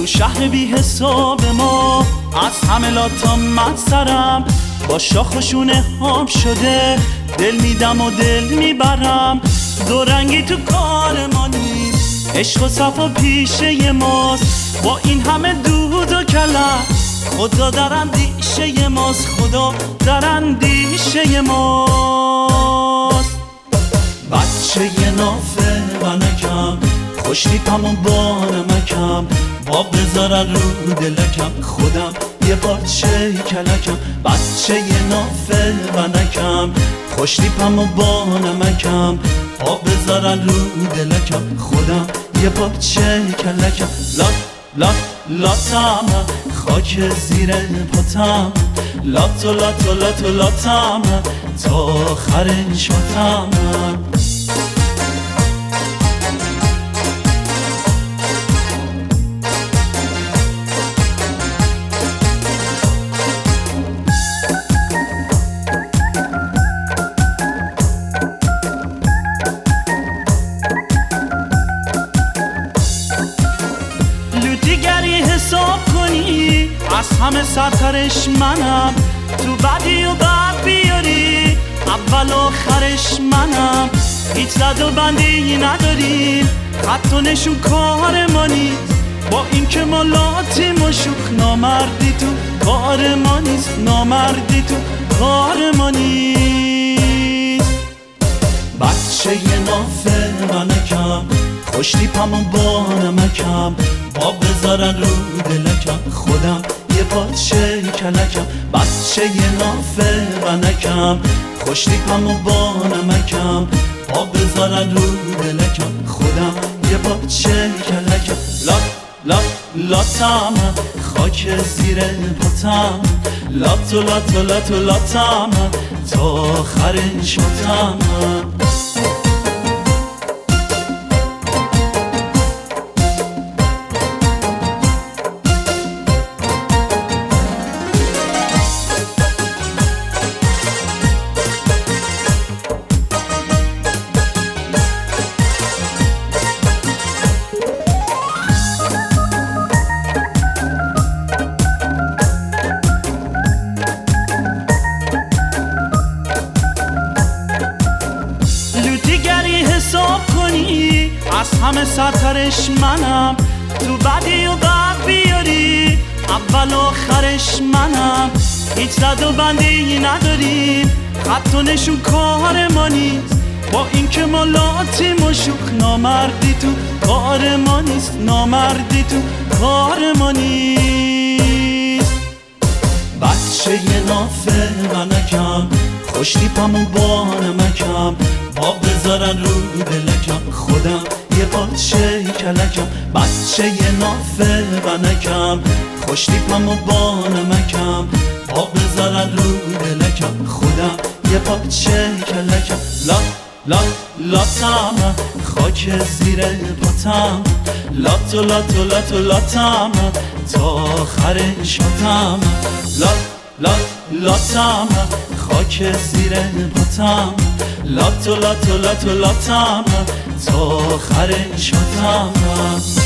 تو شهر بی حساب ما از همه لاتا من سرم با شاخ و شونه هم شده، دل میدم و دل میبرم. دو رنگی تو کار ما نیست، عشق و صفا پیشه ماست. با این همه دود و کلم خدا در اندیشه ماست، خدا در اندیشه ماست. بچه نافه و نکم خوشتیپم و با نمکم، با بذارن رو دلکم خودم یه پارچه کلکم. بچه نافه و نکم خوشتیپم و با نمکم، با بذارن رو دلکم خودم یه پارچه کلکم. لات لات لاتم خاک زیر پاتم، لات و لات و لات و لاتم تا آخر شاتم. دیگری حساب کنی از همه سرترش منم، تو بدی و بد بیاری اول آخرش منم. هیچ زد و بندی نداریم، خط و نشون کار ما نیست. با این که ما لاتیم و شوخ نامردی تو کار ما نیست، نامردی تو کار ما نیست. بچه نافه و نکم خوشتیپم و با نمکم، با بذارن رو دلکم خودم یه پارچه کلکم. بچه نافه و نکم خوشتیپم و با نمکم، با بذارن رو دلکم خودم یه پارچه کلکم. لات لات لاتم خاک زیر پاتم، لات و لات و لات و لاتم تا آخر شاتم. دیگری حساب کنی از همه سرترش منم، تو بدی و بد بیاری اول آخرش منم. هیچ زد و بندی نداریم، خط و نشون کار ما نیست. با این که ما لاتیم و شوخ نامردی تو کار ما نیست، نامردی تو کار ما نیست. بچه نافه و نکم خوشتیپم و با نمکم، با بذارن رو دلکم خودم یه پارچه کلکم. بچه نافه و نکم خوشتیپم و با نمکم، با بذارن رو دلکم خودم یه پارچه کلکم. لات لات لاتم خاک زیر پاتم، لات و لات و لات و لاتم تا آخر شاتم. لات لات لاتم خاک زیر پاتم، لات و لات و لات و لاتم تا آخر شاتم.